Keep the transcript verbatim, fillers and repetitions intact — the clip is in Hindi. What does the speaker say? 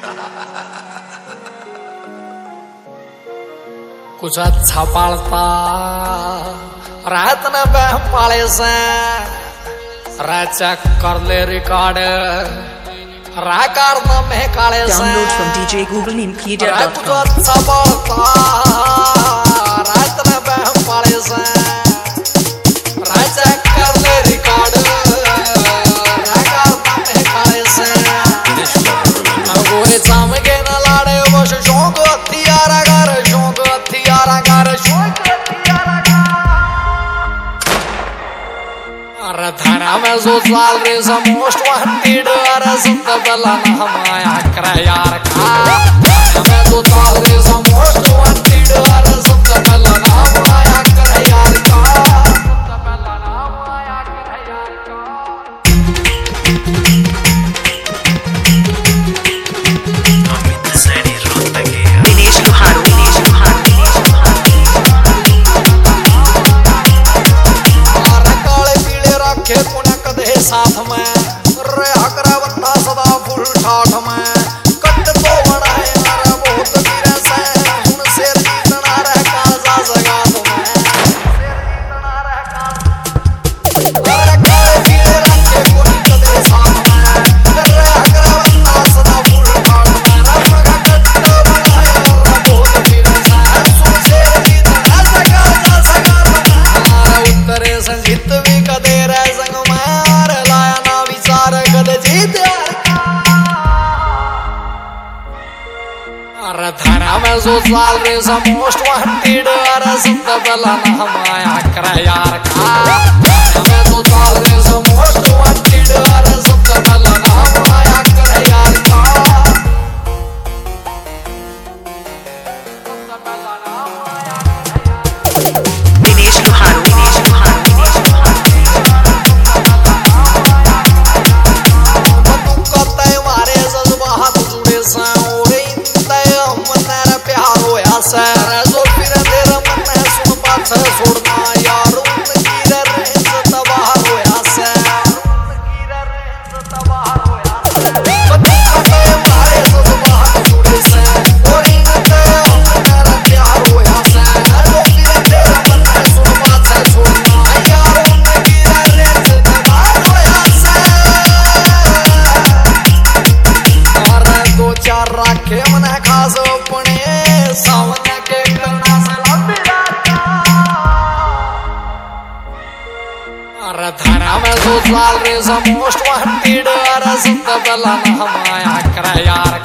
कुछ अच्छा पालता रात न बह पाले से चेक कर ले रिकॉर्ड राकार न में काले से डाउनलोड फ्रॉम डीजे गूगल नीमकीडिया डॉट कुछ अच्छा पालता रात न बह पाले से चेक कर ले रिकॉर्ड राकार न में काले से गोरे चाम के न लाड़े बस शौक हथियारा कर शौक हथियारा कर शौक हथियारा अरे थारा में जो साल रे सब मोस्ट वांटेड अरे सब बला ना माया कर यार का मैं तो साल रे सब मोस्ट वांटेड अरे सब बला ना माया कर यार का सब बला ना माया कर यार का दिनेश लुहारू दिनेश लुहारू दिनेश रखे पुण्य कदे साथ में रे हकरा बंदा सदा फुल ठाठ में कट तो बड़ा है यार बहुत वीर से हुन शेर जीतना रह काजा जगात में शेर जीतना रह काजा रे काले वीर रखे पुण्य कदे साथ में रे हकरा बंदा सदा फुल ठाठ में रे कट तो बड़ा है यार बहुत वीर से हुन शेर जीतना रह काजा जगात में हमारा उत्तरे संगीत भी कदे अरे थारा में जो साल रे सब मोस्ट वांटेड अरे सब बला ना माया कर यार का मैं तो साल रे सब मोस्ट वांटेड अरे सब बला ना माया कर यार का दिनेश लुहारू दिनेश लुहारू दिनेश सारा जो फिर देर मन है सुन पाछ छोड़ना यार उनकी रेस तबाह होया से उनकी रेस तबाह होया से पति पते मारे सब बाहर जुड़े से और इनते मेरा प्यार होया से जो फिर देर मन है सुन पाछ छोड़ना यार उनकी रेस तबाह होया से और दो चार राखे मन खास अपने सावन के करना से लंबा अरे थारा में जो साल रे सब मोस्ट वांटेड अरे सब बला ना माया कर यार